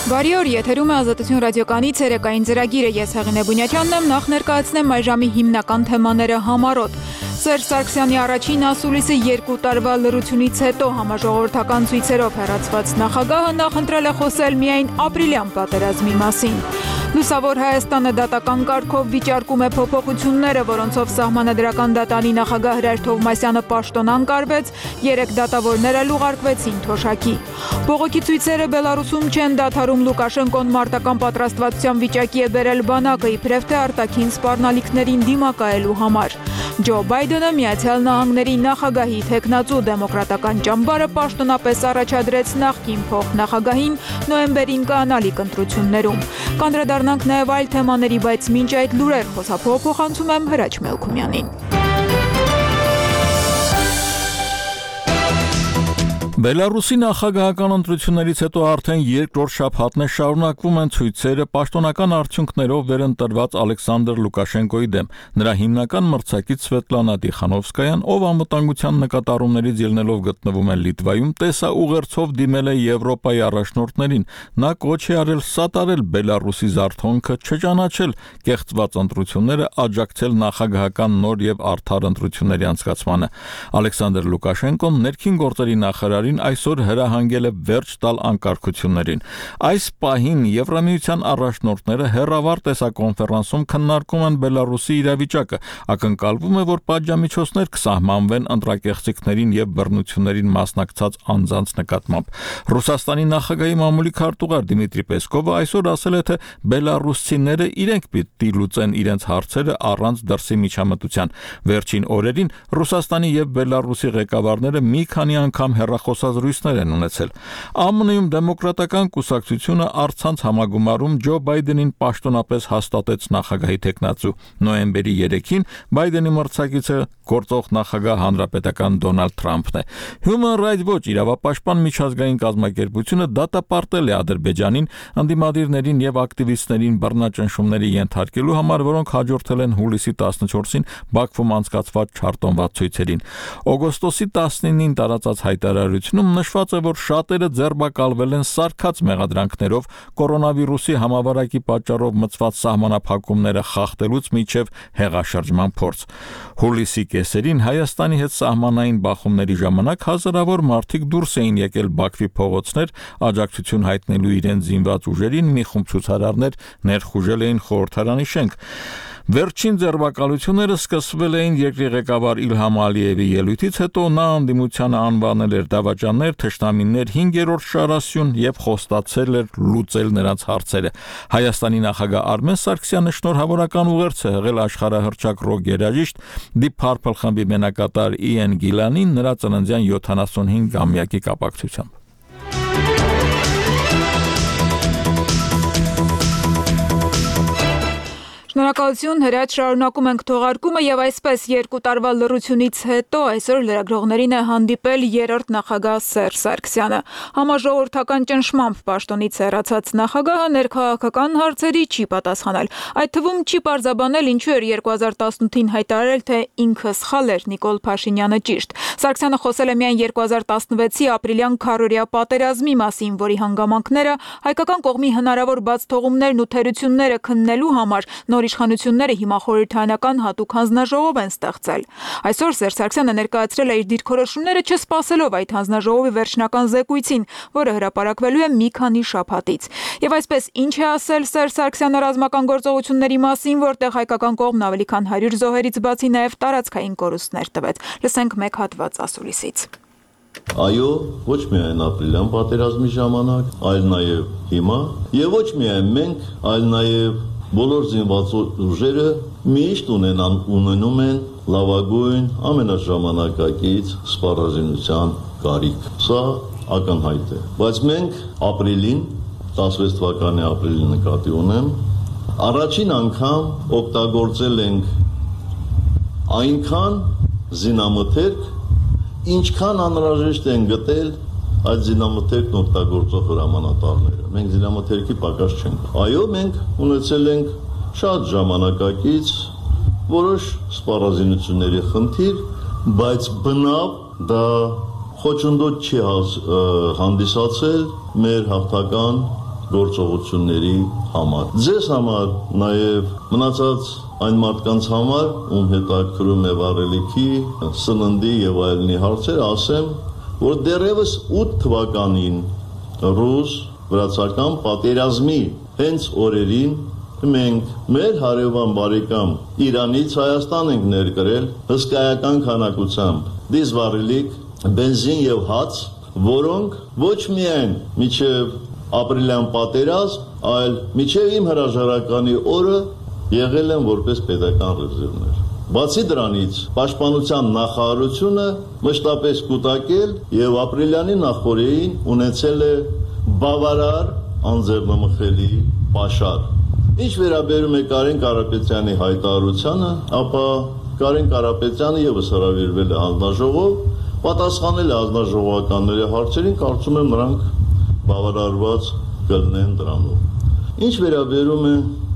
Բարի օր, եթերում է Ազատություն ռադիոկայանի ցերեկային ծրագիրը, ես Հեղինե Բունյաչյանն եմ, նախ ներկայացնեմ այս ժամի հիմնական թեմաները համառոտ։ Սերժ Սարգսյանի առաջին ասուլիսը 2 տարվա լռությունից հետո համաժողովրդական ցույցերով հեռացված նախագահը նախընտրել է խոսել միայն ապրիլյան պատերազմի մասին։ Լուսավոր Հայաստանը դատական կարգով վիճարկում է փոփոխությունները, որոնցով սահմանադրական դատարանի նախագահ Հրայր Թովմասյանը պաշտոնան կարվեց, 3 դատավորներ էլ ուղարկվեցին թոշակի։ Բողոքի ցույցերը Բելարուսում չեն դադարում, Լուկաշենկոն մարտական պատրաստվածության վիճակի է բերել բանակը, իբրև թե արտաքին սպառնալիքներին դիմակայելու համար։ Ջո Բայդենը Միացյալ Նահանգների նախագահի թեկնածու դեմոկրատական ճամբարը պաշտոնապես առաջադրեց նախկին փոխնախագահին նոյեմբերին կանալիք ընտրություններում։ Կանդրադառնանք նաև այլ թեմաների, բայց մինչ այդ լուրեր խոսափողանցում եմ Հրաչ Մելքումյանին։ Բելարուսի նախագահական ընտրություններից հետո արդեն երկրորդ շաբաթն է շարունակվում են ցույցերը պաշտոնական արդյունքներով վերընտրված Ալեքսանդր Լուկաշենկոյի դեմ։ Նրա հիմնական մրցակից Սվետլանա Տիխանովսկայան, ով անվտանգության նկատառումներից ելնելով գտնվում է Լիտվայում, տեսաուղերձով դիմել է Եվրոպայի առաջնորդներին։ Նա կոչ է արել սատարել Բելարուսի զարթոնքը, չճանաչել կեղծված ընտրությունները, աջակցել նախագահական նոր եւ արդար ընտրությունների անցկացմանը։ Ալեքսանդր Լուկաշենկոն ներքին գործերի նախարար այսօր հրահանգել է վերջ տալ անկարգություններին։ Այս պահին Եվրամիության առաջնորդները հեռավար տեսակոնֆերանսում քննարկում են Բելարուսի իրավիճակը, ակնկալվում է, որ պատժամիջոցներ կսահմանվեն ընտրակեղծիքներին եւ բռնություններին մասնակցած անձանց նկատմամբ։ Ռուսաստանի նախագահի մամուլի քարտուղար Դիմիտրի Պեսկովը այսօր ասել է, թե բելարուսցիները իրենք պիտի լուծեն իրենց հարցերը առանց դրսի միջամտության։ Վերջին օրերին Ռուսաստանի եւ Բելարուսի ղեկավարները մի քանի անգամ հեռախոսազրույցներ են ունեցել։ ԱՄՆ-ում դեմոկրատական կուսակցությունը առցանց համագումարում Ջո Բայդենին պաշտոնապես հաստատեց նախագահի թեկնածու։ Նոյեմբերի 3-ին Բայդենի մրցակիցը գործող նախագահ հանրապետական Դոնալդ Թրամփն է։ Human Rights Watch իրավապաշտպան միջազգային կազմակերպությունը դատապարտել է Ադրբեջանին ընդդիմադիրներին եւ ակտիվիստներին բռնաճնշումների ենթարկելու համար, որոնք հաջորդել են հուլիսի 14-ին Բաքվում անցկացված չարտոնված ցույցերին։ Օգոստոսի 19-ին տարածած հայտարարությունում նշված է, որ շատերը ձերբակալվել են սարքած մեղադրանքներով կորոնավիրուսի համավարակի պատճառով մցված սահմանափակումները խախտելուց մինչև հեղաշրջման փորձ։ Հուլիսի կեսերին Հայաստանի հետ սահմանային բախումների ժամանակ հազարավոր մարդիկ դուրս էին եկել Բաքվի փողոցներ, աջակցություն հայտնելու իրենց զինված ուժերին, մի խումբ ցուցարարներ ներխուժել էին խորհրդարանի շենք։ Վերջին ձերբակալությունները սկսվել էին երկրի ղեկավար Իլհամ Ալիևի ելույթից հետո, նա անդիմությանը անվանել էր դավաճաններ, թշնամիներ, 5-րդ շարասյուն եւ խոստացել էր լուծել նրանց հարցերը։ Հայաստանի նախագահ Արմեն Սարգսյանը շնորհավորական ուղերձ է հղել աշխարհահռչակ ռոք երաժիշտ Deep Purple խմբի մենակատար Իեն Գիլանին նրա ծննդյան 75-ամյակի կապակցությամբ։ Շնորհակալություն, Հրաչ, շարունակում ենք թողարկումը եւ այսպես 2 տարվա լռությունից հետո այսօր լրագրողներին է հանդիպել 3-րդ նախագահ Սերժ Սարգսյանը։ Համաժողովրդական ճնշմամբ պաշտոնից հեռացած նախագահը ներքաղաքական հարցերի չի պատասխանել։ Այդ թվում չի պարզաբանել ինչու էր 2018-ին հայտարարել, թե ինքը սխալ էր, Նիկոլ Փաշինյանը ճիշտ։ Սարգսյանը խոսել է միայն 2016-ի ապրիլյան քարորիա պատերազմի մասին, որի հանգամանքները հայկական կողմի հնարավոր բաց թողումներն ու թերությունները քննելու համար նոր իշխանությունները հիմա խորհրդարանական հատուկ հանձնաժողով են ստեղծել։ Այսօր Սերժ Սարգսյանը ներկայացրել է իր դիրքորոշումները չսպասելով այդ հանձնաժողովի վերջնական զեկույցին, որը հրապարակվելու է մի քանի շաբաթից։ Եվ այսպես ինչ է ասել Սերժ Սարգսյանը ռազմական գործողությունների մասին, որտեղ հայկական կողմն ավելի քան 100 զոհերից բացի նաև տարածքային կորուստներ տվեց։ Լսենք մեկ հատված ասուլիսից։ Այո, ոչ միայն ապրիլյան պատերազմի ժամանակ, այլ նաև հիմա, եւ ոչ միայն մենք, այլ նաև բոլոր զինված ուժերը միշտ ունենում են լավագույն ամենաժամանակակից սպառազինության կարիք։ Սա ակնհայտ է։ Բայց մենք ապրիլին, 16 թվականի ապրիլին նկատի ունեմ, առաջին անգամ օգտագործել ենք այնքան զինամթերք, ինչքան անհրաժեշտ են գտել այդ զինամթերքն օգտագործող հրամանատարները։ Մենք զինամթերքի պակաս չենք։ Այո, մենք ունեցել ենք շատ ժամանակակից որոշ սպառազինությունների խնդիր, բայց բնավ դա խոչընդոտ չի հանդիսացել մեր հաղթական գործողությունների համար։ Ձեզ համար նաև մնացած այն մարդկանց համար, ում հետաքրում է վառելիքի, սննդի եւ այլնի հարցեր, ասեմ, որ դեռևս 8 թվականին ռուս-վրացական պատերազմի հենց օրերին մենք մեր հարևան բարեկամ Իրանից Հայաստան ենք ներկրել հսկայական քանակությամբ դիզվառելիք, բենզին եւ հաց, որոնք ոչ միայն միջև ապրիլյան պատերազմ, այլ միջև իմ հրաժարականի օրը եղել են որպես պետական ռեզերվներ։ Բացի դրանից, պաշտպանության նախարարությունը մշտապես կուտակել եւ ապրիլյանի նախօրեին ունեցել է բավարար անձեռնմխելի պաշար։ Ինչ վերաբերում է Կարեն Կարապետյանի հայտարարությանը, ապա Կարեն Կարապետյանը եւս հրավիրվել է հանձնաժողով, պատասխանել է հանձնաժողովականների հարցերին, կարծում եմ նրանք բավարարված կլինեն դրանով։ Ինչ վերաբերում է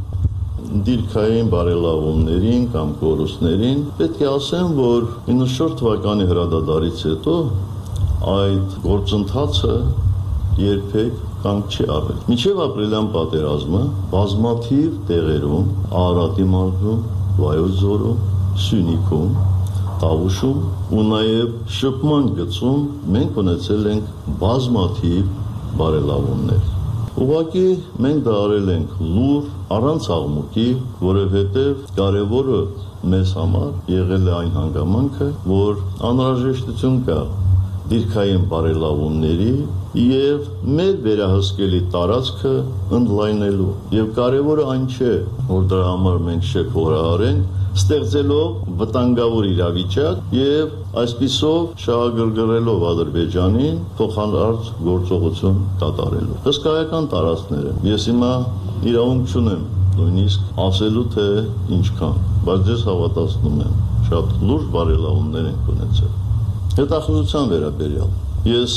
դիրքային բարելավումներին կամ կորուստներին, պետք է ասեմ, որ 94 թվականի հրադադարից հետո այդ գործընթացը երբեք կանգ չի առել։ Մինչև ապրիլյան պատերազմը բազմաթիվ տեղերում, Արարատի մարզում, Վայոց ձորում, Սյունիքում, Տավուշում ու նաև շփման գծում մենք ունեցել ենք բազմաթիվ բարելավումներ։ Ուղղակի մենք դա արել ենք լուր, առանց աղմուկի, որովհետև կարևորը մեզ համար եղել է այն հանգամանքը, որ անհրաժեշտություն կա դիրքային բարելավումների եւ մեր վերահսկելի տարածքը ընդլայնելու եւ կարևորը այն չէ, որ դրա համար մենք շեփորահարենք, ստեղծելով վտանգավոր իրավիճակ եւ այսպիսով շահագրգռելով Ադրբեջանին փոխանցած գործողություն կատարելու։ Հսկայական տարածքները։ Ես հիմա իրավունք չունեմ նույնիսկ ասելու թե ինչքան, բայց ես հավատացնում եմ, շատ լուրջ բարելավումներ են ունեցել։ Հետախուզության վերաբերյալ ես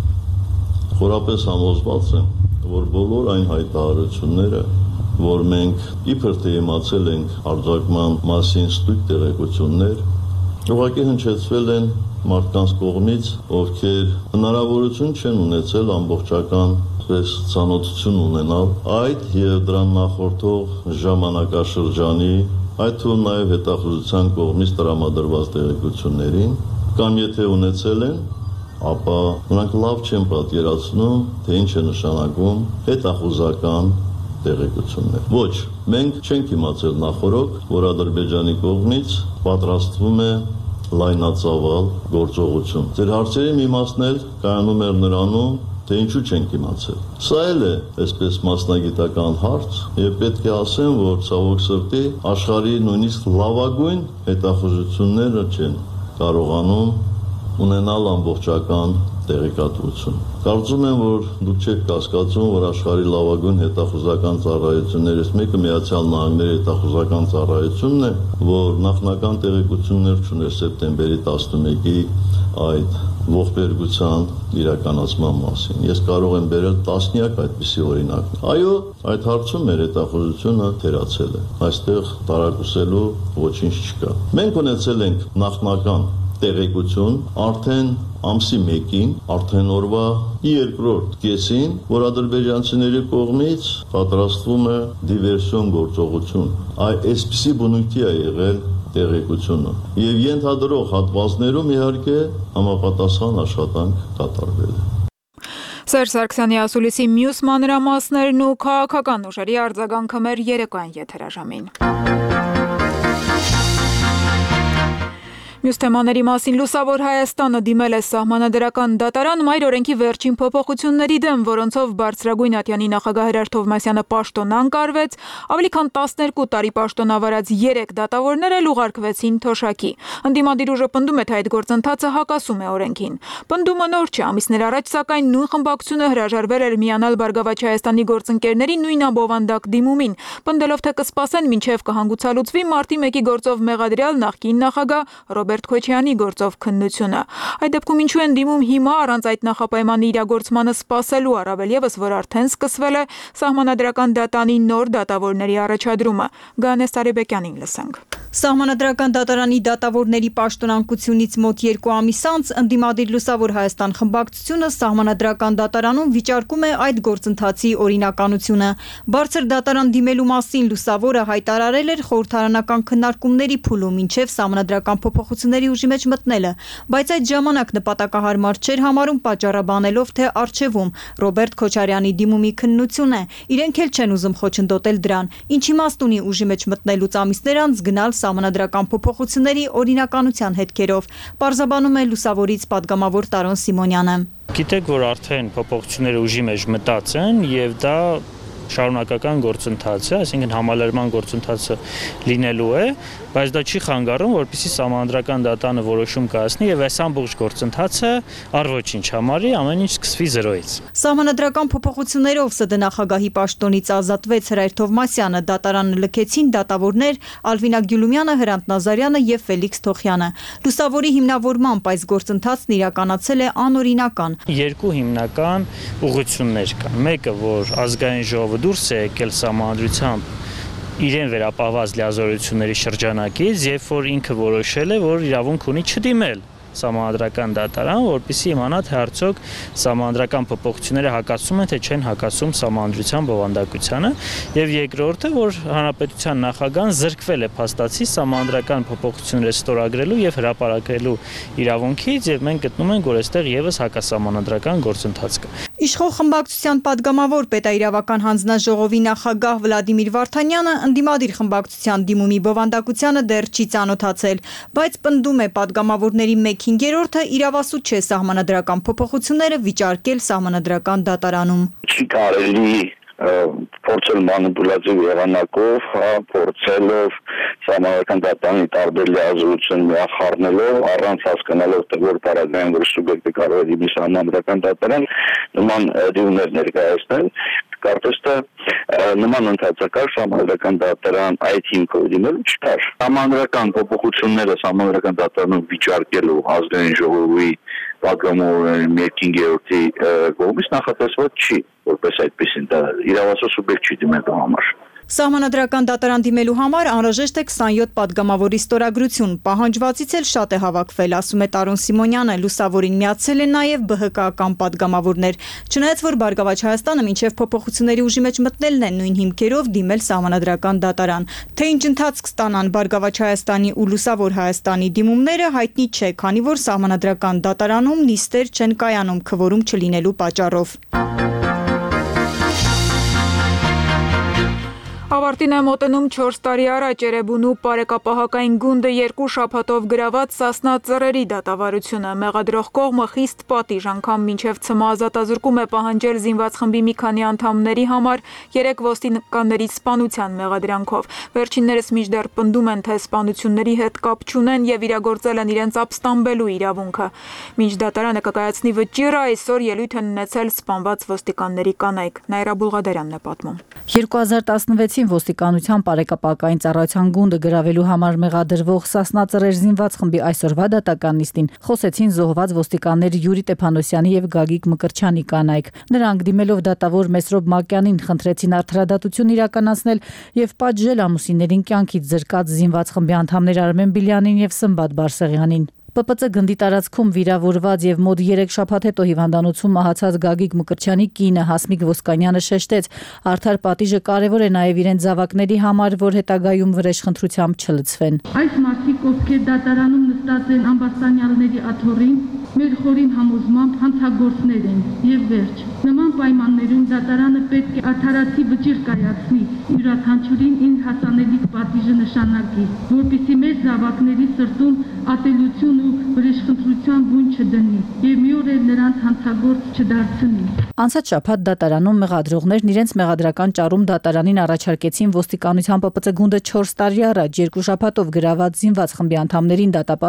խորապես համոզված եմ, որ բոլոր այն հայտարարությունները, որ մենք իբր թե իմացել ենք արձակման մասին ստույգ տեղեկություններ, ուղղակի հնչեցվել են մարդկանց կողմից, ովքեր հնարավորություն չեն ունեցել ամբողջական ծանոթություն ունենալ այդ եւ դրան նախորդող ժամանակաշրջանի, այդ թվում նաեւ հետախուզության կողմից տրամադրված տեղեկություններին, կամ եթե ունեցել են, ապա նրանք լավ չեն պատկերացնում, թե ինչ է նշանակում հետախուզական տեղեկություններ։ Ոչ, մենք չենք իմացել նախորդ, որ Ադրբեջանի կողմից պատրաստվում է լայնածավալ գործողություն։ Ձեր հարցերի մի մասն էլ կայանում էր նրանում, թե ինչու չենք իմացել։ Սա էլ է այսպես մասնագիտական հարց, եւ պետք է ասեմ, որ ցավոք սրտի աշխարհի նույնիսկ լավագույն հետախուզությունները չեն կարողանում ունենալ ամբողջական տեղեկատվություն։ Կարծում եմ, որ դուք չեք կասկածում, որ աշխարհի լավագույն հետախուզական ծառայություններից մեկը Միացյալ Նահանգների հետախուզական ծառայությունն է, որ նախնական տեղեկություններ չուներ սեպտեմբերի 11-ի այդ ողբերգության իրականացման մասին։ Ես կարող եմ բերել տասնյակ այդպիսի օրինակ։ Այո, այդ հարցում մեր հետախուզությունը թերացել է։ Այստեղ տարակուսելու ոչինչ չկա։ Մենք ունեցել ենք նախնական տեղեկություն արդեն ամսի 1-ին, արդեն օրվա 2-րդ կեսին, որ ադրբեջանցիների կողմից պատրաստվում է դիվերսիոն գործողություն։ Այսպիսի բնույթի է եղել տեղեկությունը։ Եվ ենթադրող հատվածներում իհարկե համապատասխան աշխատանք կատարվել է։ Սերժ Սարգսյանի ասուլիսի մյուս մանրամասներն ու քաղաքական ուժերի արձագանքը մեր երեկոյան եթերաժամին։ Մյուս թեմաների մասին լուսավոր Հայաստանը դիմել է սահմանադրական դատարան մայր օրենքի վերջին փոփոխությունների դեմ, որոնցով բարձրագույն ատյանի նախագահ Հրար Թովմասյանը պաշտոնան կարվեց, ավելի քան 12 տարի պաշտոնավարած 3 դատավորներ էլ ուղարկվեցին թոշակի։ Ընդդիմադիր ուժը պնդում է, թե այդ գործընթացը հակասում է օրենքին։ Պնդումը նոր չէ, ամիսներ առաջ սակայն նույն խմբակցությունը հրաժարվել էր միանալ Բարգավաճ Հայաստանի գործընկերների նույն ամբովանդակ դիմումին, պնդելով, թե կսպասեն մինչև կհանգուցալուծվի մարտի 1-ի գործով մեղադրյալ նախկին նախագահ Ռոբերտ Քոչարյանի գործով քննությունը։ Այդ դեպքում ինչու են դիմում հիմա առանց այդ նախապայմանի իրագործմանը սպասելու, առավել եւս, որ արդեն սկսվել է սահմանադրական դատանի նոր դատավորների առաջադրումը։ Գանես Տարեբեկյանին լսենք։ Սահմանադրական դատարանի դատավորների պաշտոնանկությունից մոտ 2 ամիս անց ընդդիմադիր Լուսավոր Հայաստան խմբակցությունը Սահմանադրական դատարանում վիճարկում է այդ գործընթացի օրինականությունը։ Բարձր դատարան դիմելու մասին Լուսավորը հայտարարել էր խորհրդարանական քննարկումների փուլում մինչև Սահմանադրական փոփոխությունների ուժի մեջ մտնելը, բայց այդ ժամանակ նպատակահարմար չէր համարում պատճառաբանելով, թե առջևում Ռոբերտ Քոչարյանի դիմումի քննություն է։ Իրենք էլ չեն ուզում խոչընդոտել դրան, ինչ իմաստ ունի ուժի մեջ մտնելուց ամիսներ անց գնալ Սահմանադրական փոփոխությունների օրինականության հետքերով, պարզաբանում է Լուսավորից падգամավոր Տարոն Սիմոնյանը։ Գիտեք, որ արդեն փոփոխությունները ուժի մեջ մտած են եւ դա շարունակական գործընթաց է, այսինքն համալրման գործընթացը լինելու է, բայց դա չի խանգարում, որպեսզի Սահմանադրական դատարանը որոշում կայացնի եւ այս ամբողջ գործընթացը առ ոչինչ համարի, ամեն ինչ սկսվի զրոյից։ Սահմանադրական փոփոխություններով ՍԴ նախագահի պաշտոնից ազատվեց Հրայր Թովմասյանը, դատարանը լքեցին դատավորներ Ալվինա Գյուլումյանը, Հրանտ Նազարյանը եւ Ֆելիքս Թոխյանը։ Լուսավորի հիմնավորմամբ այս գործընթացն իրականացել է անօրինական։ Երկու հիմնական ուղղություններ կան։ Մեկը, որ ազգային ժողովը դուրս է եկել Սահմանադրությամբ իրեն վերապահված լիազորությունների շրջանակից, երբ որ ինքը որոշել է, որ իրավունք ունի չդիմել Սահմանադրական դատարան, որպեսզի իմանա, թե արդյոք Սահմանադրական փոփոխությունները հակասում են, թե չեն հակասում Սահմանադրության բովանդակությանը, եւ երկրորդը, որ Հանրապետության նախագահան զրկվել է փաստացի Սահմանադրական փոփոխությունները ստորագրելու եւ հրապարակելու իրավունքից, եւ մենք գտնում ենք, որ այստեղ եւս հակասահմանադրական գործընթաց կա։ Իշխող խմբակցության падգամավոր պետաիրավական հանձնաժողովի նախագահ Վլադիմիր Վարդանյանը ընդդիմադիր խմբակցության դիմումի բովանդակությանը դեռ չի ծանոթացել, բայց պնդում է падգամավորների 1/5-ը իրավասու չէ Սահմանադրական փոփոխությունները վիճարկել Սահմանադրական դատարանում։ Չի կարելի փորձել մանիպուլյատիվ եղանակով, փորձելով Սահմանադրական դատարանի տարբեր լիազորություն միախառնելով, առանց հասկանալով, թե որ պարագայում որ սուբյեկտը կարող է դիմի Սահմանադրական դատարան, նման դիմումներ ներկայացնել, կարծես թե նման ընթացակարգ Սահմանադրական դատարան այդ հիմքով դիմելու չկար։ Սահմանադրական փոփոխությունները Սահմանադրական դատարանում վիճարկելու ազգային ժողովի падգամավորների 1/5-ի կողմից նախատեսված չի, որպես այդպեսին դա իրավասու սուբյեկտ չի դիմելու համար։ Սահմանադրական դատարան դիմելու համար անհրաժեշտ է 27 падգամավորի ստորագրություն, պահանջվածից էլ շատ է հավաքվել, ասում է Տարոն Սիմոնյանը, Լուսավորին միացել են նաև ԲՀԿ-ական падգամավորներ, չնայած որ Բարգավաճ Հայաստանը մինչև փոփոխությունների ուժի մեջ մտնելն է նույն հիմքերով դիմել Սահմանադրական դատարան, թե ինչ ընթացք ստանան Բարգավաճ Հայաստանի ու Լուսավոր Հայաստանի դիմումները հայտնի չէ, քանի որ Սահմանադրական դատարանում նիստեր չեն կայանում քվորում չլինելու պատճառով։ Ավարտին է մոտենում 4 տարի առաջ Էրեբունու Պարեկապահակային գունդը 2 շաբաթով գրաված Սասնա ծռերի դատավարությունը։ Մեղադրող կողմը խիստ պատիժ, անգամ մինչև ՑՄ ազատազրկում է պահանջել զինված խմբի մի քանի անդամների համար 3 ոստիկանների սպանության մեղադրանքով։ Վերջիններս մինչդեռ պնդում են, թե սպանությունների հետ կապ չունեն եւ իրագործել են իրենց ապստամբելու իրավունքը։ Մինչ դատարանը կկայացնի վճիռը, այսօր ելույթ են ունեցել սպանված ոստիկանների կանայք։ Նայրա Բուլղադարյանն է պատմում։ 2016 ոստիկանության Պարեկապահակային ծառայության գունդը գրավելու համար մեղադրվող Սասնա ծռեր զինված խմբի այսօրվա դատական նիստին խոսեցին զոհված ոստիկաններ Յուրի Տեփանոսյանի եւ Գագիկ Մկրչյանի կանայք։ Նրանք դիմելով դատավոր Մեսրոբ Մակյանին խնդրեցին արդարադատություն իրականացնել եւ պատժել ամուսիններին կյանքից զրկած զինված խմբի անդամներ Արմեն Բիլյանին եւ Սմբատ Բարսեղյանին։ ՊՊՑ գնդի տարածքում վիրավորված եւ մոտ 3 շաբաթ հետո հիվանդանոցում մահացած Գագիկ Մկրչյանի կինը Հասմիկ Ոսկանյանը շեշտեց, արդար պատիժը կարեւոր է նաեւ իրենց զավակների համար, որ հետագայում վրեժխնդրությամբ չլցվեն։ Այս մարդիկ, ովքեր դատարանում նստած են ամբաստանյալների աթոռին, մեր խորին համոզմամբ հանցագործներ են եւ վերջ։ Նման պայմաններում դատարանը պետք է արդարացի վճիռ կայացնի, յուրաքանչյուրին իր հասանելիք պատիժը նշանակի, որպեսզի մեր զավակների սրտում ատելություն ու վրեժխնդրության բուն չդնի եւ մի օր էլ նրանց հանցագործ չդարձնի։ Անցած շաբաթ դատարանում մեղադրողներն իրենց մեղադրական ճառում դատարանին առաջարկեցին ոստիկանության ՊՊՑ գունդը 4 տարի առաջ 2 շաբաթով գրաված զինված խմբի անդամներին դատապարտել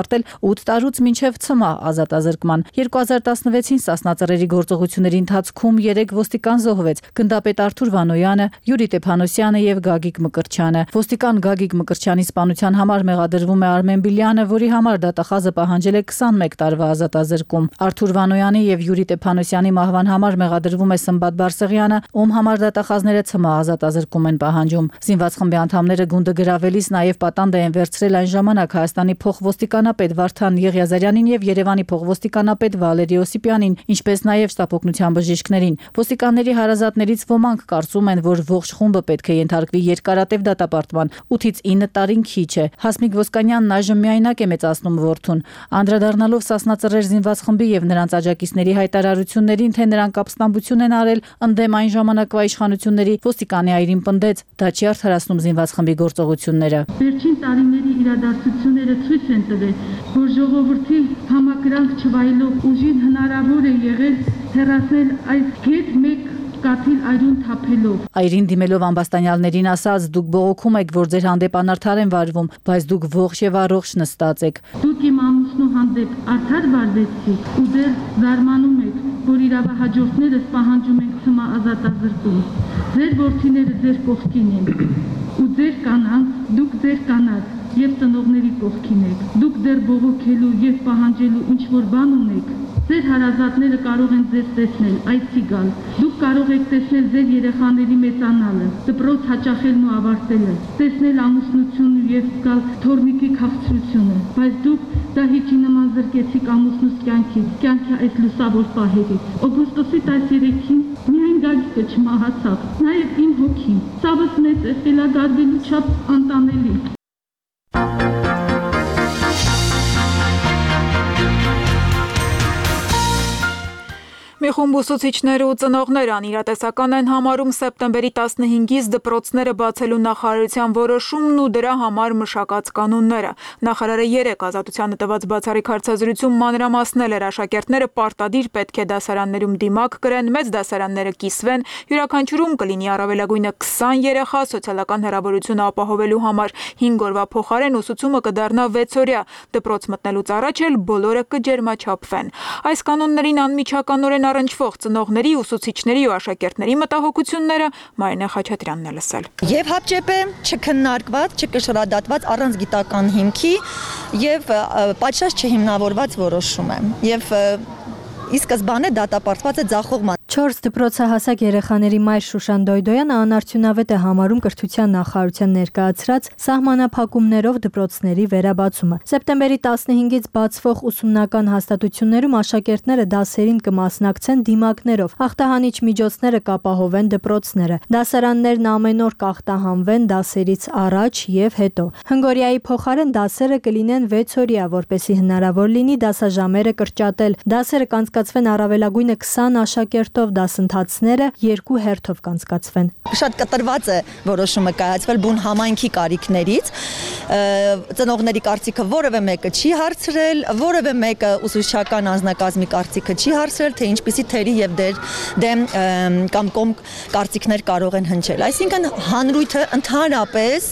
ավարտել 8 տարուց մինչև ցմահ ազատազրկման։ 2016-ին Սասնա ծռերի գործողությունների ընթացքում 3 ոստիկան զոհվեց՝ գնդապետ Արթուր Վանոյանը, Յուրի Տեփանոսյանը եւ Գագիկ Մկրտչյանը։ Ոստիկան Գագիկ Մկրտչյանի սպանության համար մեղադրվում է Արմեն Բիլյանը, որի համար դատախազը պահանջել է 21 տարվա ազատազրկում։ Արթուր Վանոյանի եւ Յուրի Տեփանոսյանի մահվան համար մեղադրվում է Սմբատ Բարսեղյանը, ում համար դատախազները ցմահ ազատազրկում են պահանջում։ Զինված խմբի անդամները գունդը գրավելիս նաեւ պատանդ են վերցրել այն ժամանակ Հայաստանի փոխոստիկանապետ Վարդան Եղիազարյանին եւ Երևանի փոխոստիկանապետ Վալերի Օսիպյանին, ինչպես նաեւ շտապօգնության բժիշկներին։ Ոստիկանների հարազատներից ոմանք կարծում են, որ ողջ խումբը պետք է ենթարկվի երկարատև դատապարտման, 8-ից 9 տարին քիչ է։ Հասմիկ Ոսկանյանն այժմ միայնակ է մեծացնում որդուն։ Անդրադառնալով Սասնա ծռեր զինված խմբի եւ նրանց աջակիցների հայտարարություններին, թե նրանք ապստամբություն են արել ընդդեմ այն ժամանակվա իշխանությունների, ոստիկանի այրին պնդեց, դա չի արդարացնում զինված խմբի գործողությունները։ Վերջին տարիների իրադարձությունները ցույց են տվել, որ ժողովրդի համակրանք չվայելող ուժին հնարավոր է եղել հեռացնել այս գետ մեկ կաթիլ այրուն թափելով։ Այրին դիմելով ամբաստանյալներին ասաց, դուք բողոքում եք, որ ձեր հանդեպ անարդար են վարվում, բայց դուք ողջ եւ առողջ նստած եք։ Դուք իմ ամուսնու հանդեպ արդար վարվեցիք ու դեռ զարմանում եք, որ իրավահաջորդներս պահանջում ենք ցմահ ազատազրկում։ Ձեր որդիները ձեր կողքին են ու ձեր կանանց, դուք ձեր կանանց եւ ծնողների կողքին եք։ Դուք դեռ բողոքելու եւ պահանջելու ինչ որ բան ունեք։ Ձեր հարազատները կարող են ձեզ տեսնել, այցի գալ։ Դուք կարող եք տեսնել ձեր երեխաների մեծանալը, դպրոց հաճախելն ու ավարտելը, տեսնել ամուսնությունն եւ զգալ թորմիկի քաղցրությունը, բայց դուք դահիճի նման զրկեցիք ամուսնուս կյանքի այս լուսավոր պահերից։ Օգոստոսի 13-ին միայն Գագիկը չմահացավ, նաեւ իմ հոգին։ Ցավս մեծ է, խելագարվելու չափ անտանելի։ Մի խումբ ուսուցիչներ ու ծնողներ անիրատեսական են համարում սեպտեմբերի 15-ից դպրոցները բացելու նախարարության որոշումն ու դրա համար մշակած կանոնները։ Նախարարը 3 ազատությանը տված բացառիկ հարցազրույցում մանրամասնել էր, աշակերտները պարտադիր պետք է դասարաններում դիմակ կրեն, մեծ դասարանները կիսվեն, յուրաքանչյուրում կլինի առավելագույնը 20 երեխա, սոցիալական հեռավորությունը ապահովելու համար 5 օրվա փոխարեն ուսուցումը կդառնա 6 օրյա, դպրոց մտնելուց առաջ էլ բոլորը կջերմաչափվեն։ Այս կանոններին անմիջականորեն առնչվող ծնողների, ուսուցիչների ու աշակերտների մտահոգությունները Մարինե Խաչատրյանն է լսել։ Եվ հապճեպ է չքննարկված, չկշռադատված առանց գիտական հիմքի եւ պատշաճ չհիմնավորված որոշում է։ Եվ ի սկզբանե դատապարտված է ձախողման։ 4 դպրոցահասակ երեխաների մայր Շուշան Դոյդոյանը անարդյունավետ է համարում կրթության նախարարության ներկայացրած սահմանափակումներով դպրոցների վերաբացումը։ Սեպտեմբերի 15-ից բացվող ուսումնական հաստատություններում աշակերտները դասերին կմասնակցեն դիմակներով, ախտահանիչ միջոցները կապահովեն դպրոցները, դասարաններն ամեն օր կախտահանվեն դասերից առաջ եւ հետո։ Հնգորիայի փոխարեն դասերը կլինեն 6 օրյա, որպեսզի հնարավոր լինի դասաժամերը կրճատել։ Դասերը կանցկացվեն առավելագույնը 20 աշակերտով, դասընթացները 2 հերթով կանցկացվեն։ Շատ կտրված է որոշումը կայացվել բուն համայնքի կարիքներից, ծնողների կարծիքը որևէ մեկը չի հարցրել, որևէ մեկը ուսուցչական անձնակազմի կարծիքը չի հարցրել, թե ինչպիսի թերի եւ դեմ կամ կողմ կարծիքներ կարող են հնչել։ Այսինքն հանրույթը ընդհանրապես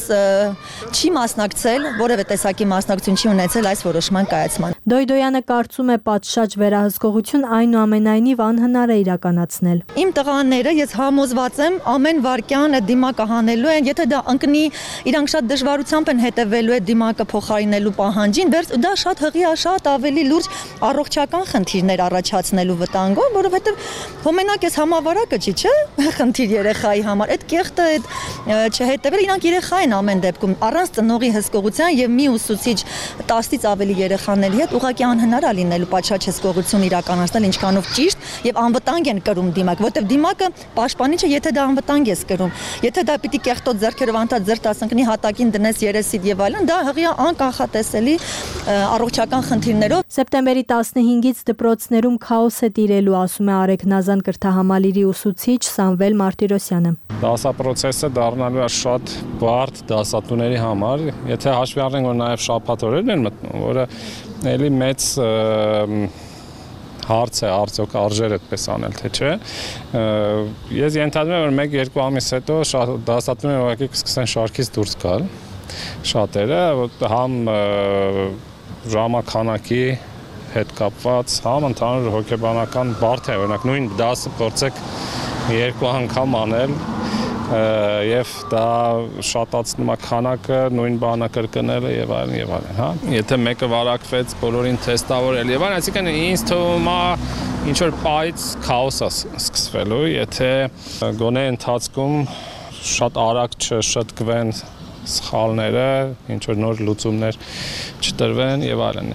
չի մասնակցել, որևէ տեսակի մասնակցություն չի ունեցել այս որոշման կայացման։ Դոյդոյանը կարծում է պատշաճ վերահսկողություն այնուամենայնիվ անհնար է իրականացնել։ Իմ տղաները ես համոզված եմ ամեն վարքյան այդ դիմակը հանելու են, եթե դա ընկնի, իրանք շատ դժվարությամբ են հետևելու այդ դիմակը փոխարինելու պահանջին, դա շատ հղի է, շատ ավելի լուրջ առողջական խնդիրներ առաջացնելու վտանգով, որովհետև հոմենակ էս համավարակը չի, չէ՞, խնդիր երեխայի համար, այդ կեղտը, այդ չհետևել, իրանք երեխա են ամեն դեպքում, առանց ծնողի հսկողության եւ մի ուսուցիչ 10-ից ավելի երեխաների հետ ուղղակի անհնար է լինելու պատշաճ հսկողություն իրականացնել ինչքանով ճիշտ եւ անվտանգ են կրում դիմակ, որտեղ դիմակը պաշտպանի չէ, եթե դա անվտանգ ես կրում, եթե դա պիտի կեղտոտ ձեռքերով անտած ձեր տասնկնի հատակին դնես երեսիդ եւ այլն, դա հղիա անկանխատեսելի առողջական խնդիրներով։ Սեպտեմբերի 15-ից դպրոցներում քաոս է տիրելու, ասում է Արեգնազան կրթահամալիրի ուսուցիչ Սամվել Մարտիրոսյանը։ Դասապրոցեսը դառնալու է շատ բարդ դասատուների համար, եթե հաշվի առնենք, որ նաեւ շաբաթօրերն են մտնում, որը էլի մեծ հարց է, արդյոք արժեր այդպես անել, թե չէ։ Ես ենթադրում եմ, որ 1-2 ամիս հետո դասատուները ուղղակի կսկսեն շարքից դուրս գալ, շատերը, համ ժամանականակի հետ կապված ընդհանուր հոգեբանական բարդ է, օրինակ նույն դասը փորձեք 2 անգամ անել եւ դա շատացնում է քանակը, նույն բանը կրկնելը եւ այլն, հա։ Եթե մեկը վարակվեց, բոլորին թեստավորել եւ այլն, այսինքն ինձ թվում է ինչ որ պայծ քաոս է սկսվելու, եթե գոնե ընթացքում շատ արագ չշտկվեն սխալները, ինչ որ նոր լուծումներ չտրվեն եւ այլն։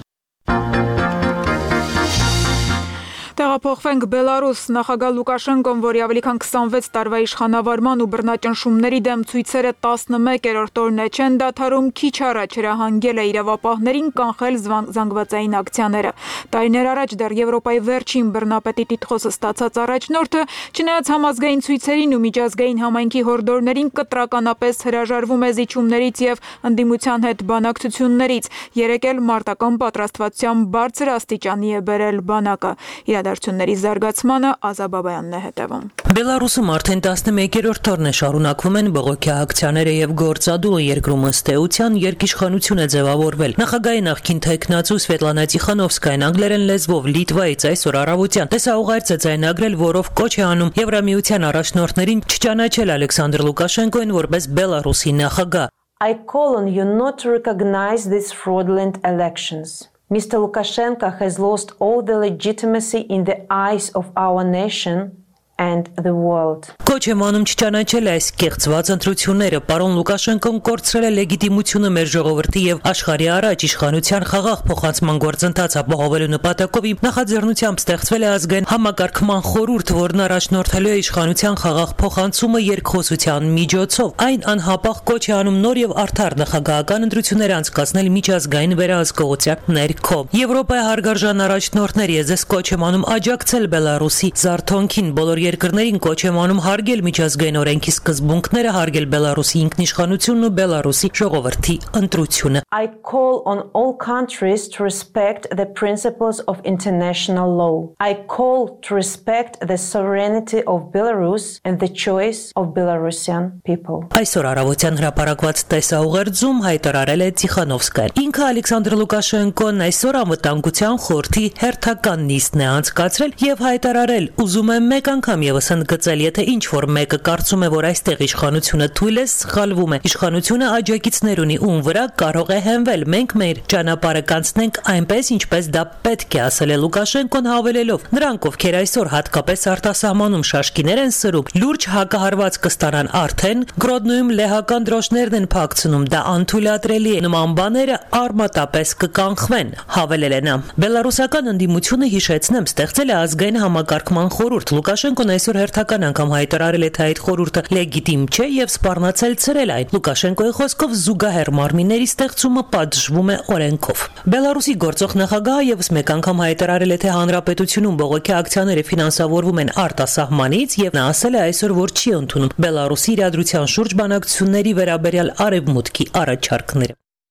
Տեղափոխվենք Բելարուս, նախագահ Լուկաշենկոն, որի ավելի քան 26 տարվա իշխանավարման ու բռնաճնշումների դեմ ցույցերը 11-րդ օրն է չեն դադարում, քիչ առաջ հրահանգել է իրավապահներին կանխել զանգվածային ակցիաները։ Տարիներ առաջ դեռ Եվրոպայի վերջին բռնապետի տիտղոսը ստացած առաջնորդը, չնայած համազգային ցույցերին ու միջազգային համայնքի հորդորներին կտրականապես հրաժարվում է զիջումներից եւ ընդդիմության հետ բանակցություններից։ Երեկ էլ մարտական պատրաստվածության բարձր աստիճանի է բերել բանակը։ Իրադարձությունների զարգացմանը Ազաբաբայանն է հետևում։ Բելարուսում արդեն 11-րդ օրն է շարունակվում են բողոքի ակցիաները եւ գործադուլը երկրում ըստ էության երկիշխանություն է ձևավորվել։ Նախագահի նախկին թեկնածու Սվետլանա Տիխանովսկայան անգլերեն լեզվով Լիտվայից այսօր առավոտյան տեսաուղերձ է ձայնագրել, որով կոչ է անում Եվրամիության առաջնորդներին չճանաչել Ալեքսանդր Լուկաշենկոին որպես Բելարուսի նախագահ։ I call on you not to recognize these fraudulent elections. Mr. Lukashenko has lost all the legitimacy in the eyes of our nation and the world. Կոչ եմ անում չճանաչել այս կեղծված ընտրությունները։ Պարոն Լուկաշենկոն կորցրել է լեգիտիմությունը մեր ժողովրդի եւ աշխարհի առաջ իշխանության խաղաղ փոխանցման գործընթաց ապահովելու նպատակով իմ նախաձեռնությամբ ստեղծվել է ազգային համակարգման խորհուրդ, որն առաջնորդելու է իշխանության խաղաղ փոխանցումը երկխոսության միջոցով։ Այն անհապաղ կոչ է անում նոր եւ արդար նախագահական ընտրություններ անցկացնել միջազգային վերահսկողության ներքո։ Եվրոպայի հարգարժան առաջնորդներ, ես ձեզ կոչ եմ անում աջակցել Բելարուսի զարթոնքին, բոլոր երկրներին կոչ եմ անում հարգել միջազգային օրենքի սկզբունքները, հարգել Բելարուսի ինքնիշխանությունն ու Բելարուսի ժողովրդի ընտրությունը։ I call on all countries to respect the principles of international law. I call to respect the sovereignty of Belarus and the choice of Belarusian people. Այսօր առավոտյան հրապարակված տեսաուղերձում հայտարարել է Տիխանովսկան։ Ինքը Ալեքսանդր Լուկաշենկոն այսօր անվտանգության խորհրդի հերթական նիստն է անցկացրել եւ հայտարարել. ուզում եմ մեկ անգամ եւս ընդգծել, եթե ինչ որ մեկը կարծում է, որ այստեղ իշխանությունը թույլ է, սխալվում է։ Իշխանությունը աջակիցներ ունի, ում վրա կարող է հենվել։ Մենք մեր ճանապարհը կանցնենք այնպես, ինչպես դա պետք է, ասել է Լուկաշենկոն, հավելելով. նրանք, ովքեր այսօր հատկապես արտասահմանում շաշկիներ են սրում, լուրջ հակահարված կստանան արդեն, Գրոդնոյում լեհական դրոշներն են փակցնում, դա անթույլատրելի է։ Նման բաները արմատապես կկանխվեն, հավելել է նա։ Բելարուսական ընդդիմությունը, հիշեցնեմ, ստեղծել է ազգային համակարգման խորհուրդ։ Լուկաշենկոն այսօր հերթական անգամ հայտարարել է, թե այդ խորհուրդը լեգիտիմ չէ եւ սպառնացել ցրել այն։ Լուկաշենկոյի խոսքով զուգահեռ մարմինների ստեղծումը պատժվում է օրենքով։ Բելարուսի գործող նախագահը եւս մեկ անգամ հայտարարել է, թե հանրապետությունում բողոքի ակցիաները ֆինանսավորվում են արտասահմանից եւ նա ասել է այսօր, որ չի ընդունում Բելարուսի իրադրության շուրջ բանակցությունների վերաբերյալ արևմուտքի առաջարկները։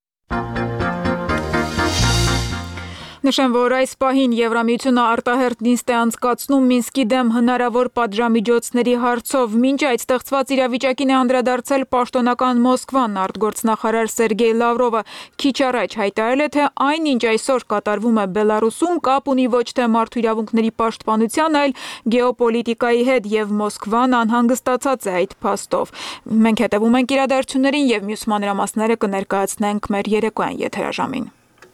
Նշեմ, որ այս պահին Եվրամիությունը արտահերթ նիստ է անցկացնում Մինսկի դեմ հնարավոր պատժամիջոցների հարցով։ Մինչ այդ ստեղծված իրավիճակին է անդրադարձել պաշտոնական Մոսկվան, արտգործնախարար Սերգեյ Լավրովը քիչ առաջ հայտարարել է, թե այնինչ այսօր կատարվում է Բելարուսում, կապ ունի ոչ թե մարդու իրավունքների պաշտպանության, այլ գեոպոլիտիկայի հետ եւ Մոսկվան անհանգստացած է այդ փաստով։ Մենք հետևում ենք իրադարձություններին եւ մյուս մանրամասները կներկայացնենք մեր երեկոյան եթերաժամին։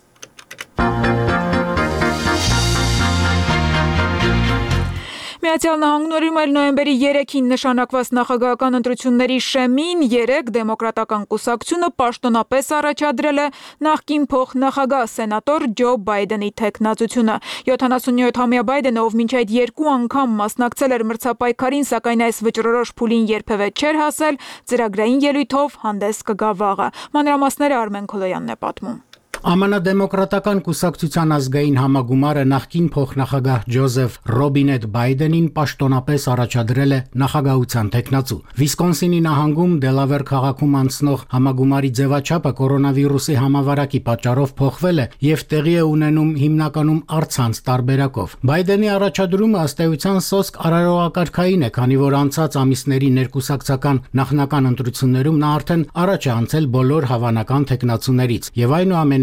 Միացյալ Նահանգներում էլ նոյեմբերի 3-ին նշանակված նախագահական ընտրությունների շեմին 3 դեմոկրատական կուսակցությունը պաշտոնապես առաջադրել է նախկին փոխնախագահ սենատոր Ջո Բայդենի թեկնածությունը։ 77-ամյա Բայդենը, ով մինչ այդ 2 անգամ մասնակցել էր մրցապայքարին, սակայն այս վճռորոշ փուլին երբևէ չէր հասել, ծրագրային ելույթով հանդես կգա վաղը։ Մանրամասները Արմեն Քոլոյանն է պատմում։ ԱՄՆ դեմոկրատական կուսակցության ազգային համագումարը նախկին փոխնախագահ Ջոզեֆ Ռոբինետ Բայդենին պաշտոնապես առաջադրել է նախագահության թեկնածու։ Վիսկոնսինի նահանգում Դելավեր քաղաքում անցնող համագումարի ձևաչափը կորոնավիրուսի համավարակի պատճառով փոխվել է եւ տեղի է ունենում հիմնականում առցանց տարբերակով։ Բայդենի առաջադրումը ըստ էության սոսկ արարողակարգային է, քանի որ անցած ամիսների ներկուսակցական նախնական ընտրություններում նա արդեն առաջ է անցել բոլոր հավանական թեկնածուներից եւ այնուամենայնիվ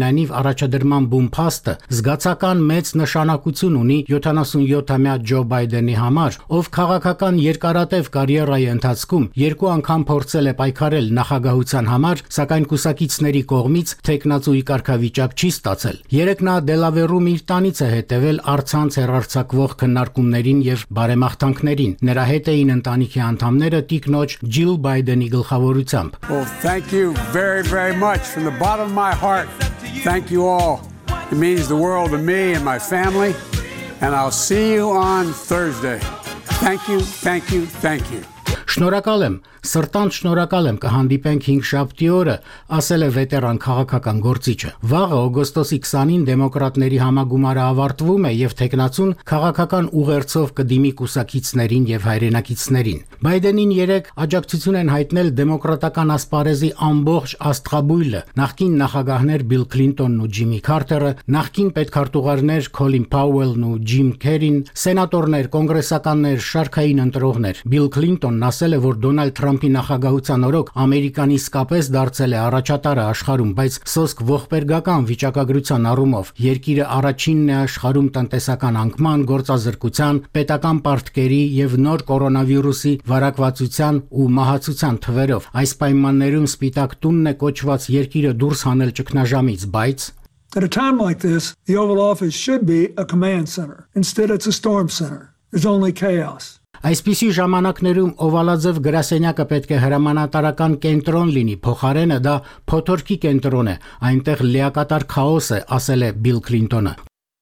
միանիվ առաջադրման բում փաստը զգացական մեծ նշանակություն ունի 77-ամյա Ջո Բայդենի համար, ով քաղաքական երկարատև կարիերայի ընթացքում 2 անգամ փորձել է պայքարել նախագահության համար, սակայն կուսակիցների կողմից թեկնածուի կարգավիճակ չի ստացել։ Երեկ նա Դելավերում իր տանից է հետևել առցանց հեռարձակվող քննարկումներին եւ բարեմաղթանքներին։ Նրա հետ էին ընտանիքի անդամները տիկնոջ Ջիլ Բայդենի գլխավորությամբ։ Thank you very much from the bottom of my heart. Thank you all. It means the world to me and my family, and I'll see you on Thursday. Thank you. Շնորհակալ եմ, սրտանց շնորհակալ եմ, կհանդիպենք 5-շաբթի օրը, ասել է վետերան քաղաքական գործիչը։ Վաղը օգոստոսի 20-ին դեմոկրատների համագումարը ավարտվում է եւ թեկնածուն քաղաքական ուղերձով կդիմի կուսակիցներին եւ հայրենակիցներին։ Բայդենին երեք աջակցություն են հայտնել դեմոկրատական ասպարեզի ամբողջ աստղաբույլը, նախկին նախագահներ Բիլ Քլինտոնն ու Ջիմի Քարթերը, նախկին պետքարտուղարներ Քոլին Փաուելն ու Ջիմ Քերին, սենատորներ, կոնգրեսականներ, շարքային ընտրողներ։ Բիլ Քլինտոնն ասել է, որ Դոնալդ Թրամփի նախագահության օրոք Ամերիկան իսկապես դարձել է առաջատարը աշխարհում, բայց սոսկ ողբերգական վիճակագրության առումով երկիրը առաջինն է աշխարհում տնտեսական անկման, գործազրկության, պետական պարտքերի եւ նոր կորոնավիրուսի վարակվածության ու մահացության թվերով։ Այս պայմաններում Սպիտակ տունն է կոչված երկիրը դուրս հանել ճգնաժամից, բայց At a time like this, the Oval Office should be a command center. Instead, it's a storm center. There's only chaos. Այսպիսի ժամանակներում օվալաձև գրասենյակը պետք է հրամանատարական կենտրոն լինի, փոխարենը դա փոթորկի կենտրոն է, այնտեղ լիակատար քաոս է, ասել է Բիլ Քլինտոնը։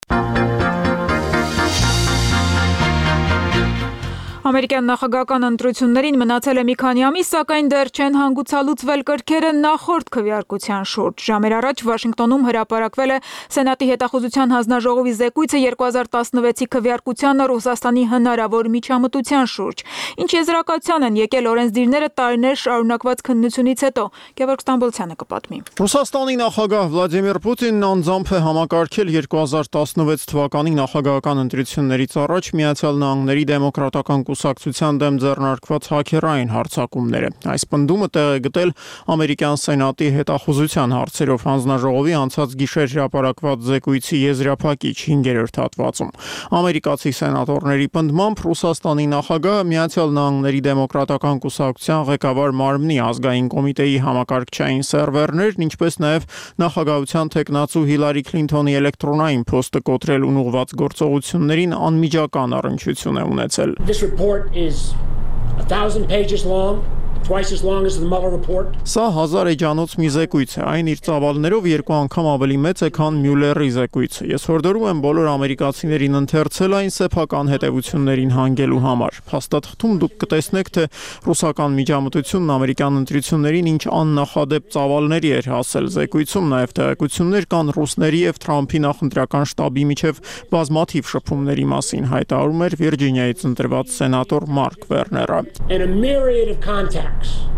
Ամերիկյան նախագահական ընտրություններին մնացել է մի քանի ամիս, սակայն դեռ չեն հանգուցալուծվել կրքերը նախորդ քվեարկության շուրջ։ Ժամեր առաջ Վաշինգտոնում հրապարակվել է Սենատի հետախուզության հանձնաժողովի զեկույցը 2016-ի քվեարկությանը Ռուսաստանի հնարավոր միջամտության շուրջ։ Ինչ եզրակացության են եկել օրենսդիրները տարիներ շարունակված քննությունից հետո։ Գևորգ Ստամբոլցյանը կպատմի։ Ռուսաստանի նախագահ Վլադիմիր Պուտինն անձամբ է համակարգել 2016 թվականի նախագահական ընտրություններից առաջ Միացյալ Նահանգների դեմոկրատական կուսակցության դեմ ձեռնարկված հաքերային հարձակումները։ Այս պնդումը տեղ է գտել ամերիկյան սենատի հետախուզության հարցերով հանձնաժողովի անցած գիշեր հրապարակված զեկույցի եզրափակիչ 5-րդ հատվածում։ Ամերիկացի սենատորների պնդմամբ Ռուսաստանի նախագահը Միացյալ Նահանգների դեմոկրատական կուսակցության ղեկավար մարմնի ազգային կոմիտեի համակարգչային սերվերներն, ինչպես նաև նախագահության թեկնածու Հիլարի Քլինթոնի էլեկտրոնային փոստը կոտրելուն ուղղված գործողություններին անմիջական առնչություն է ունեցել։ This report is 1,000 pages long, twice as long as the Mueller report. Սա 1000 էջանոց մի զեկույց է, այն իր ծավալներով 2 անգամ ավելի մեծ է, քան Մյուլլերի զեկույցը։ Ես հորդորում եմ բոլոր ամերիկացիներին ընթերցել այն սեփական հետևություններին հանգելու համար։ Փաստաթղթում դուք կտեսնեք, թե ռուսական միջամտությունն ամերիկյան ընտրություններին ինչ աննախադեպ ծավալների էր հասել։ Զեկույցում նաև տեղեկություններ կան ռուսների եւ Թրամփի նախընտրական շտաբի միջև բազմաթիվ շփումների մասին, հայտարարում էր Վիրջինիայից ընտրված սենատոր Մարկ Վերները։ And a myriad of contacts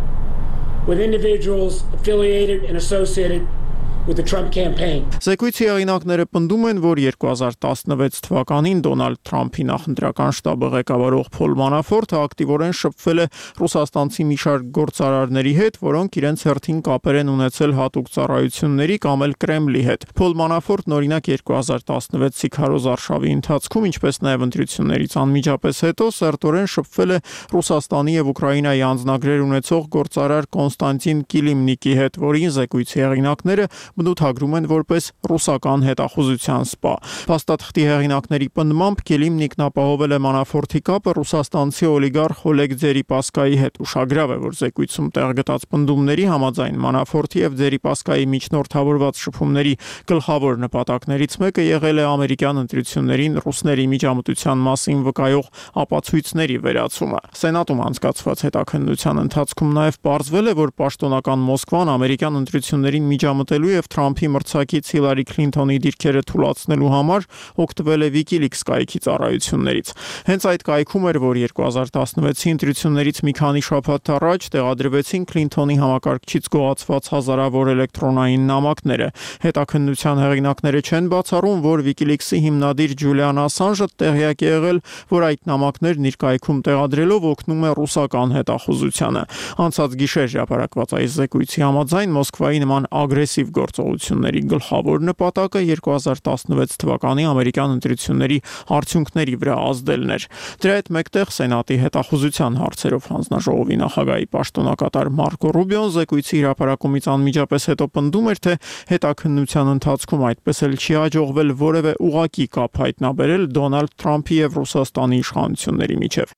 with individuals affiliated and associated with the Trump campaign. Զեկույցի հեղինակները պնդում են, որ 2016 թվականին Դոնալդ Թրամփի նախընտրական շտաբը ղեկավարող Փոլ Մանաֆորտը ակտիվորեն շփվել է ռուսաստանցի մի շարք գործարարների հետ, որոնք իրենց հերթին կապեր են ունեցել հատուկ ծառայությունների կամ էլ Կրեմլի հետ։ Փոլ Մանաֆորտն օրինակ 2016-ի քարոզարշավի ընթացքում, ինչպես նաև ընտրություններից անմիջապես հետո սերտորեն շփվել է Ռուսաստանի եւ Ուկրաինայի անձնագրեր ունեցող գործարար Կոնստանտին Կիլիմնիկի հետ, որին զեկույցի հեղինակները բնութագրում են որպես ռուսական հետախուզության սպա։ Փաստաթղթի հեղինակների պնդմամբ Կիլիմնիկն ապահովել է Մանաֆորտի կապը ռուսաստանցի օլիգարխ Օլեգ Ձերիպասկայի հետ։ Ուշագրավ է, որ զեկույցում տեղ գտած պնդումների համաձայն Մանաֆորտի եւ Ձերիպասկայի միջնորդավորված շփումների գլխավոր նպատակներից մեկը եղել է ամերիկյան ընտրություններին ռուսների միջամտության մասին վկայող ապացույցների վերացումը։ Սենատում անցկացված հետաքննության ընթացքում նաև պարզվել է, որ պաշտոնական Մոսկվան ամերիկյան ընտրություններին միջամտելու եւ Թրամփի մրցակից Հիլարի Քլինթոնի դիրքերը թույլատնելու համար օգտվել է WikiLeaks կայքի ծառայություններից։ Հենց այդ կայքում էր, որ 2016-ի ընտրություններից մի քանի շաբաթ առաջ տեղադրվեցին Քլինթոնի համակարգչից գողացված հազարավոր էլեկտրոնային նամակները։ Հետաքննության հեղինակները չեն բացառում, որ WikiLeaks-ի հիմնադիր Ջուլիան Ասանժը տեղյակ է եղել, որ այդ նամակներն իր կայքում տեղադրելով օգնում է ռուսական հետախուզությանը։ Անցած գիշեր հրապարակված այս զեկույցի համաձայն Մոսկվայի նման ագրեսիվ գործողությունների գլխավոր նպատակը 2016 թվականի ամերիկյան ընտրությունների արդյունքների վրա ազդելն էր։ Դրա հետ մեկտեղ Սենատի հետախուզության հարցերով հանձնաժողովի նախագահի պաշտոնակատար Մարկո Ռուբիոն զեկույցի հրապարակումից անմիջապես հետո պնդում էր, թե հետաքննության ընթացքում այդպես էլ չի հաջողվել որևէ ուղղակի կապ հայտնաբերել Դոնալդ Թրամփի եւ Ռուսաստանի իշխանությունների միջև։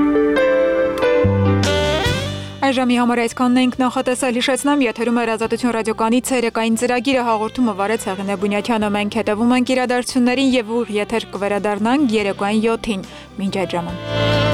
Այժմի համար այսքանն ենք նախատեսել, հիշեցնեմ, եթերում էր Ազատություն ռադիոկայանի ցերեկային ծրագիրը, հաղորդումը վարեց Հեղինե Բունյակյանը, մենք հետևում ենք իրադարձություններին եւ ուղիղ եթեր կվերադառնանք երեկոյան 7-ին։ Մինչ այդ ժամանակ